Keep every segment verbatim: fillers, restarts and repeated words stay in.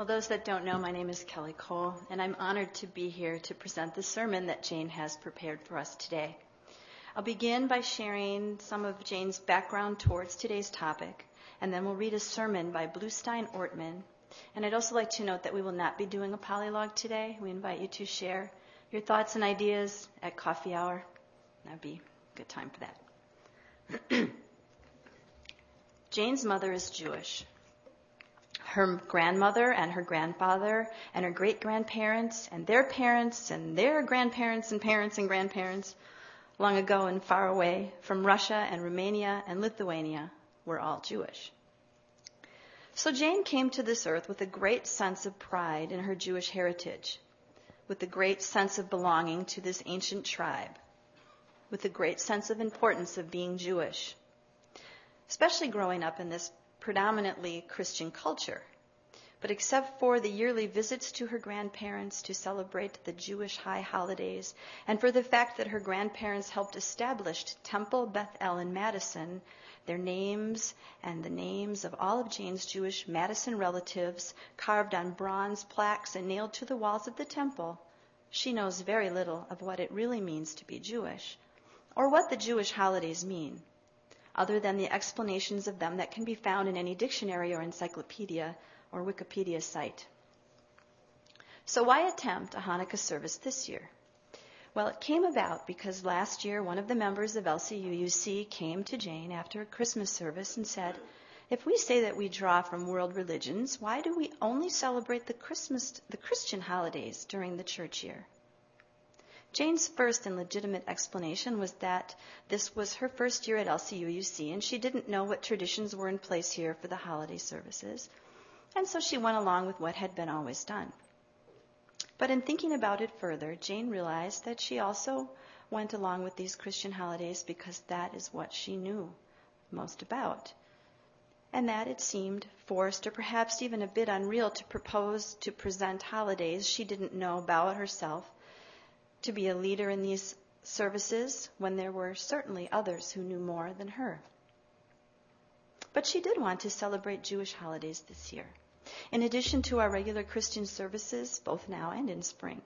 Well, those that don't know, my name is Kelly Cole, and I'm honored to be here to present the sermon that Jane has prepared for us today. I'll begin by sharing some of Jane's background towards today's topic, and then we'll read a sermon by Bluestein Ortman. And I'd also like to note that we will not be doing a polylogue today. We invite you to share your thoughts and ideas at coffee hour. That'd be a good time for that. Jane's mother is Jewish. Her grandmother and her grandfather and her great-grandparents and their parents and their grandparents and parents and grandparents long ago and far away from Russia and Romania and Lithuania were all Jewish. So Jane came to this earth with a great sense of pride in her Jewish heritage, with a great sense of belonging to this ancient tribe, with a great sense of importance of being Jewish, especially growing up in this predominantly Christian culture. But except for the yearly visits to her grandparents to celebrate the Jewish high holidays, and for the fact that her grandparents helped establish Temple Beth El in Madison, their names and the names of all of Jane's Jewish Madison relatives carved on bronze plaques and nailed to the walls of the temple, she knows very little of what it really means to be Jewish, or what the Jewish holidays mean, other than the explanations of them that can be found in any dictionary or encyclopedia or Wikipedia site. So why attempt a Hanukkah service this year? Well, it came about because last year one of the members of L C U U C came to Jane after a Christmas service and said, if we say that we draw from world religions, why do we only celebrate the Christmas, the Christian holidays during the church year? Jane's first and legitimate explanation was that this was her first year at L C U U C, and she didn't know what traditions were in place here for the holiday services, and so she went along with what had been always done. But in thinking about it further, Jane realized that she also went along with these Christian holidays because that is what she knew most about, and that it seemed forced or perhaps even a bit unreal to propose to present holidays she didn't know about herself, to be a leader in these services when there were certainly others who knew more than her. But she did want to celebrate Jewish holidays this year, in addition to our regular Christian services, both now and in spring.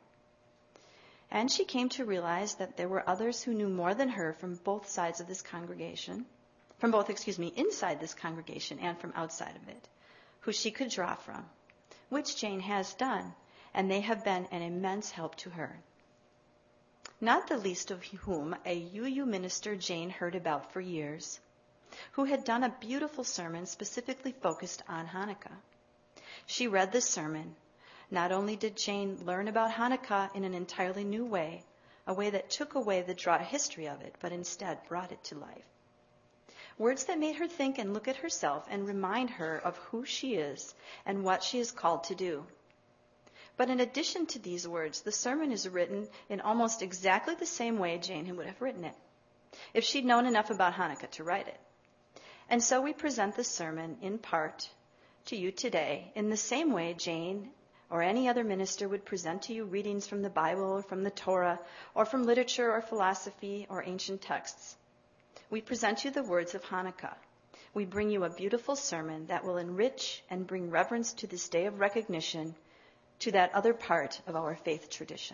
And she came to realize that there were others who knew more than her from both sides of this congregation, from both, excuse me, inside this congregation and from outside of it, who she could draw from, which Jane has done, and they have been an immense help to her. Not the least of whom a U U minister Jane heard about for years, who had done a beautiful sermon specifically focused on Hanukkah. She read this sermon. Not only did Jane learn about Hanukkah in an entirely new way, a way that took away the dry history of it, but instead brought it to life. Words that made her think and look at herself and remind her of who she is and what she is called to do. But in addition to these words, the sermon is written in almost exactly the same way Jane would have written it, if she'd known enough about Hanukkah to write it. And so we present the sermon, in part, to you today in the same way Jane or any other minister would present to you readings from the Bible or from the Torah or from literature or philosophy or ancient texts. We present you the words of Hanukkah. We bring you a beautiful sermon that will enrich and bring reverence to this day of recognition, to that other part of our faith tradition.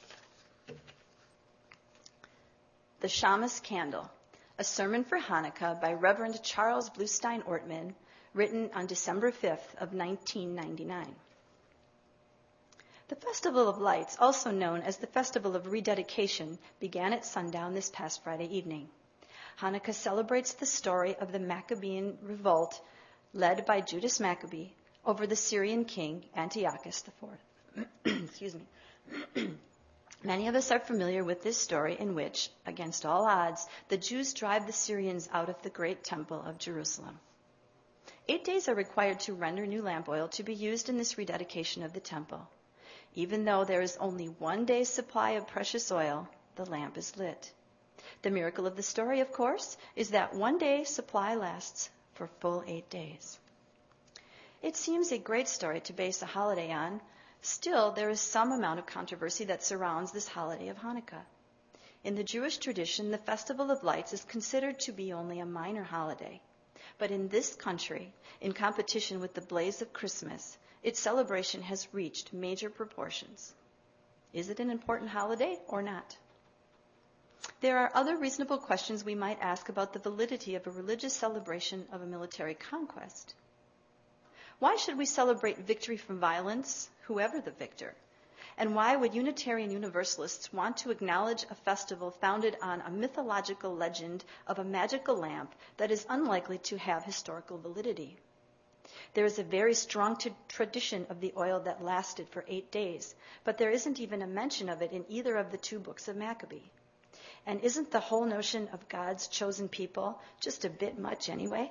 The Shamus Candle, a sermon for Hanukkah by Reverend Charles Bluestein Ortman, written on December fifth of nineteen ninety-nine. The Festival of Lights, also known as the Festival of Rededication, began at sundown this past Friday evening. Hanukkah celebrates the story of the Maccabean revolt led by Judas Maccabee over the Syrian king Antiochus the Fourth. Excuse me. Many of us are familiar with this story in which, against all odds, the Jews drive the Syrians out of the great temple of Jerusalem. Eight days are required to render new lamp oil to be used in this rededication of the temple. Even though there is only one day's supply of precious oil, the lamp is lit. The miracle of the story, of course, is that one day's supply lasts for full eight days. It seems a great story to base a holiday on. Still, there is some amount of controversy that surrounds this holiday of Hanukkah. In the Jewish tradition, the Festival of Lights is considered to be only a minor holiday. But in this country, in competition with the blaze of Christmas, its celebration has reached major proportions. Is it an important holiday or not? There are other reasonable questions we might ask about the validity of a religious celebration of a military conquest. Why should we celebrate victory from violence, whoever the victor? And why would Unitarian Universalists want to acknowledge a festival founded on a mythological legend of a magical lamp that is unlikely to have historical validity? There is a very strong t- tradition of the oil that lasted for eight days, but there isn't even a mention of it in either of the two books of Maccabee. And isn't the whole notion of God's chosen people just a bit much anyway?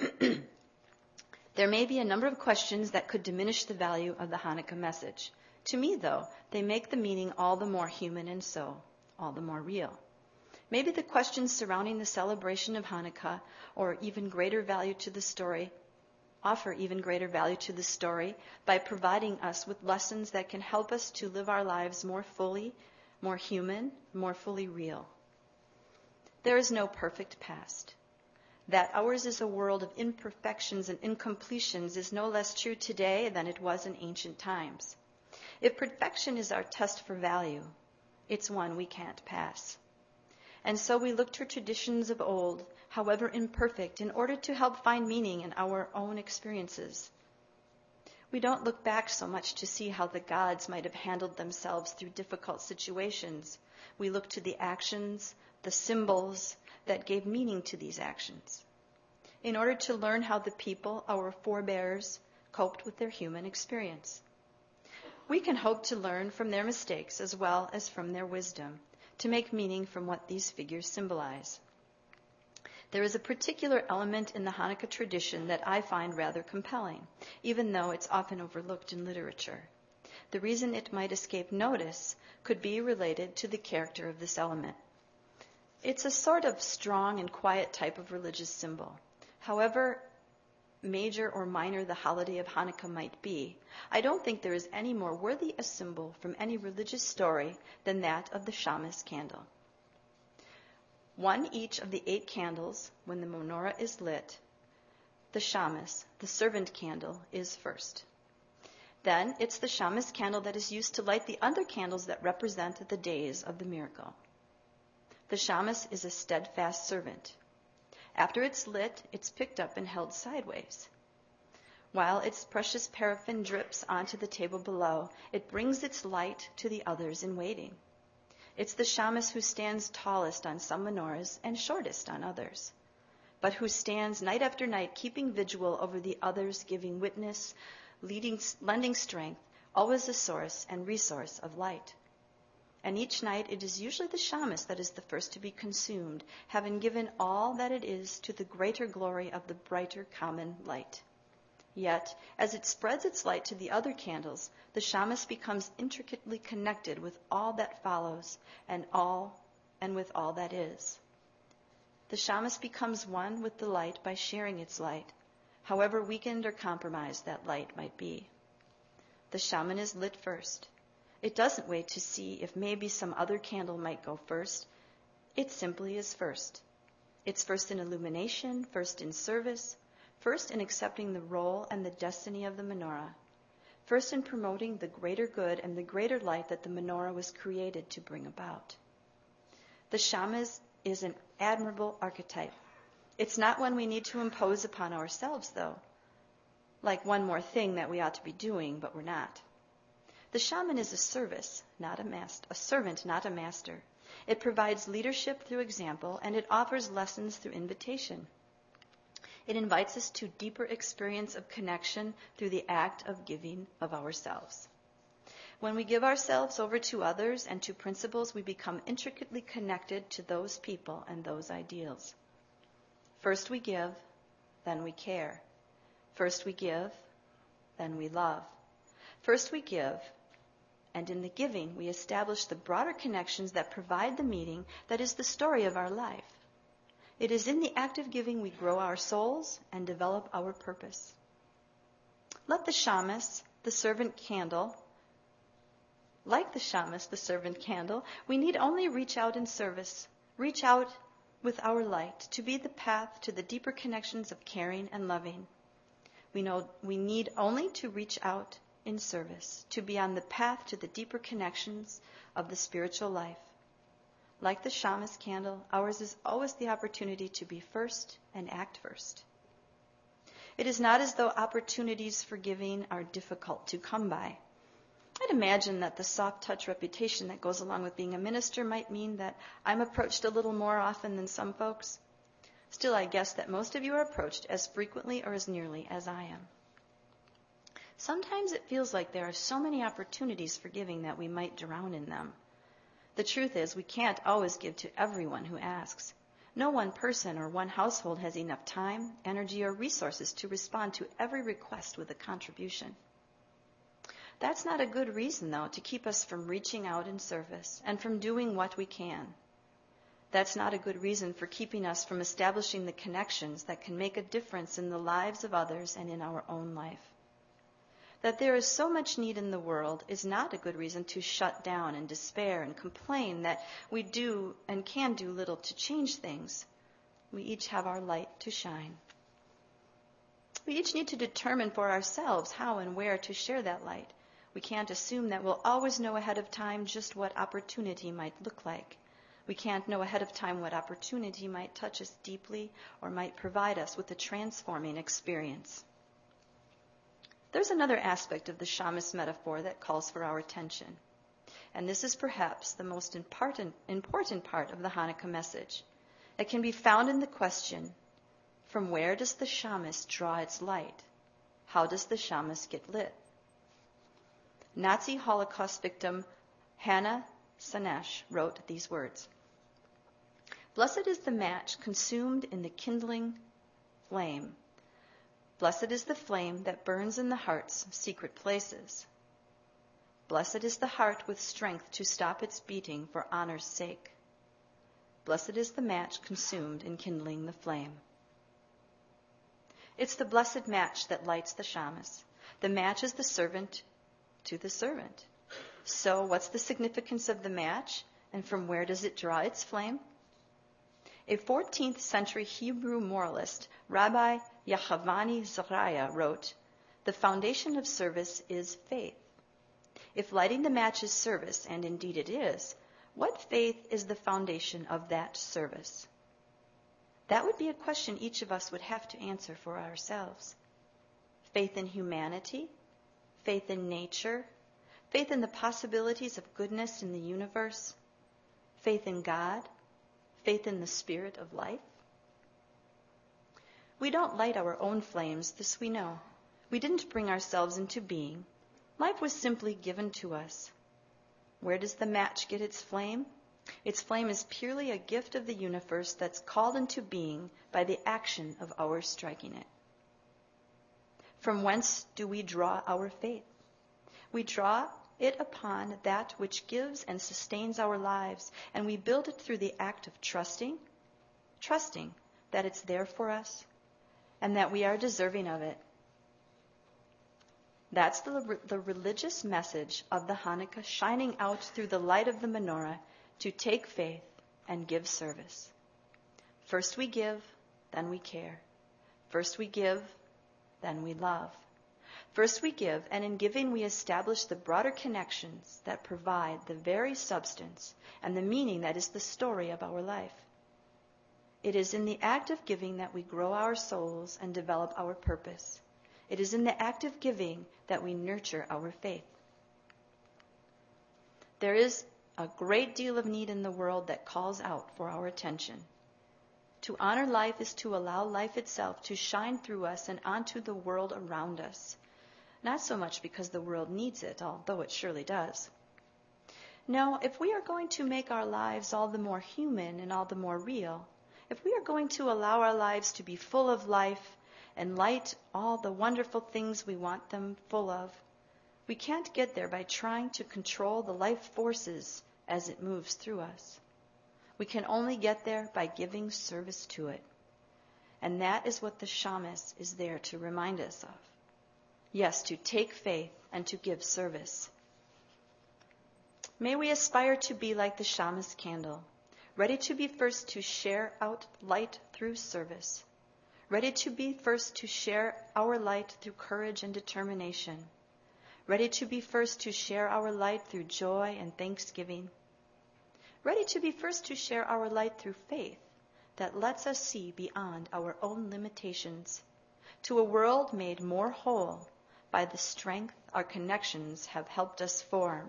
There may be a number of questions that could diminish the value of the Hanukkah message. To me, though, they make the meaning all the more human and so all the more real. Maybe the questions surrounding the celebration of Hanukkah or even greater value to the story offer even greater value to the story by providing us with lessons that can help us to live our lives more fully, more human, more fully real. There is no perfect past. That ours is a world of imperfections and incompletions is no less true today than it was in ancient times. If perfection is our test for value, it's one we can't pass. And so we look to traditions of old, however imperfect, in order to help find meaning in our own experiences. We don't look back so much to see how the gods might have handled themselves through difficult situations. We look to the actions, the symbols that gave meaning to these actions, in order to learn how the people, our forebears, coped with their human experience. We can hope to learn from their mistakes as well as from their wisdom, to make meaning from what these figures symbolize. There is a particular element in the Hanukkah tradition that I find rather compelling, even though it's often overlooked in literature. The reason it might escape notice could be related to the character of this element. It's a sort of strong and quiet type of religious symbol. However major or minor the holiday of Hanukkah might be, I don't think there is any more worthy a symbol from any religious story than that of the Shamas candle. One each of the eight candles, when the menorah is lit, the Shamas, the servant candle, is first. Then it's the Shamas candle that is used to light the other candles that represent the days of the miracle. The Shamas is a steadfast servant. After it's lit, it's picked up and held sideways. While its precious paraffin drips onto the table below, it brings its light to the others in waiting. It's the Shamas who stands tallest on some menorahs and shortest on others, but who stands night after night keeping vigil over the others, giving witness, leading, lending strength, always a source and resource of light. And each night it is usually the Shamas that is the first to be consumed, having given all that it is to the greater glory of the brighter common light. Yet, as it spreads its light to the other candles, the Shamas becomes intricately connected with all that follows and all and with all that is. The Shamas becomes one with the light by sharing its light, however weakened or compromised that light might be. The shaman is lit first. It doesn't wait to see if maybe some other candle might go first. It simply is first. It's first in illumination, first in service, first in accepting the role and the destiny of the menorah, first in promoting the greater good and the greater light that the menorah was created to bring about. The Shamas is an admirable archetype. It's not one we need to impose upon ourselves, though, like one more thing that we ought to be doing, but we're not. The shaman is a service, not a master, a servant, not a master. It provides leadership through example, and it offers lessons through invitation. It invites us to deeper experience of connection through the act of giving of ourselves. When we give ourselves over to others and to principles, we become intricately connected to those people and those ideals. First we give, then we care. First we give, then we love. First we give, and in the giving, we establish the broader connections that provide the meaning that is the story of our life. It is in the act of giving we grow our souls and develop our purpose. Let the Shamas, the servant candle, like the Shamas, the servant candle, we need only reach out in service, reach out with our light to be the path to the deeper connections of caring and loving. We know we need only to reach out in service, to be on the path to the deeper connections of the spiritual life. Like the shamus candle, ours is always the opportunity to be first and act first. It is not as though opportunities for giving are difficult to come by. I'd imagine that the soft touch reputation that goes along with being a minister might mean that I'm approached a little more often than some folks. Still, I guess that most of you are approached as frequently or as nearly as I am. Sometimes it feels like there are so many opportunities for giving that we might drown in them. The truth is, we can't always give to everyone who asks. No one person or one household has enough time, energy, or resources to respond to every request with a contribution. That's not a good reason, though, to keep us from reaching out in service and from doing what we can. That's not a good reason for keeping us from establishing the connections that can make a difference in the lives of others and in our own life. That there is so much need in the world is not a good reason to shut down and despair and complain that we do and can do little to change things. We each have our light to shine. We each need to determine for ourselves how and where to share that light. We can't assume that we'll always know ahead of time just what opportunity might look like. We can't know ahead of time what opportunity might touch us deeply or might provide us with a transforming experience. There's another aspect of the shamus metaphor that calls for our attention. And this is perhaps the most important, important part of the Hanukkah message. It can be found in the question, from where does the shamus draw its light? How does the shamus get lit? Nazi Holocaust victim Hannah Sanesh wrote these words. Blessed is the match consumed in the kindling flame. Blessed is the flame that burns in the heart's secret places. Blessed is the heart with strength to stop its beating for honor's sake. Blessed is the match consumed in kindling the flame. It's the blessed match that lights the shamus. The match is the servant to the servant. So what's the significance of the match, and from where does it draw its flame? A fourteenth century Hebrew moralist, Rabbi Yahavani Zariah, wrote, "The foundation of service is faith." If lighting the match is service, and indeed it is, what faith is the foundation of that service? That would be a question each of us would have to answer for ourselves. Faith in humanity, faith in nature, faith in the possibilities of goodness in the universe, faith in God, faith in the spirit of life. We don't light our own flames, this we know. We didn't bring ourselves into being. Life was simply given to us. Where does the match get its flame? Its flame is purely a gift of the universe that's called into being by the action of our striking it. From whence do we draw our faith? We draw it upon that which gives and sustains our lives, and we build it through the act of trusting, trusting that it's there for us and that we are deserving of it. That's the, the religious message of the Hanukkah shining out through the light of the menorah to take faith and give service. First we give, then we care. First we give, then we love. First we give, and in giving we establish the broader connections that provide the very substance and the meaning that is the story of our life. It is in the act of giving that we grow our souls and develop our purpose. It is in the act of giving that we nurture our faith. There is a great deal of need in the world that calls out for our attention. To honor life is to allow life itself to shine through us and onto the world around us. Not so much because the world needs it, although it surely does. No, if we are going to make our lives all the more human and all the more real, if we are going to allow our lives to be full of life and light all the wonderful things we want them full of, we can't get there by trying to control the life forces as it moves through us. We can only get there by giving service to it. And that is what the shamus is there to remind us of. Yes, to take faith and to give service. May we aspire to be like the shamus candle, ready to be first to share out light through service, ready to be first to share our light through courage and determination, ready to be first to share our light through joy and thanksgiving, ready to be first to share our light through faith that lets us see beyond our own limitations to a world made more whole by the strength our connections have helped us form.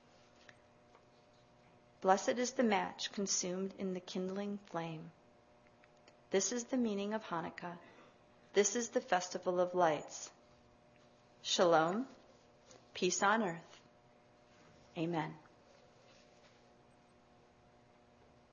Blessed is the match consumed in the kindling flame. This is the meaning of Hanukkah. This is the festival of lights. Shalom, peace on earth. Amen.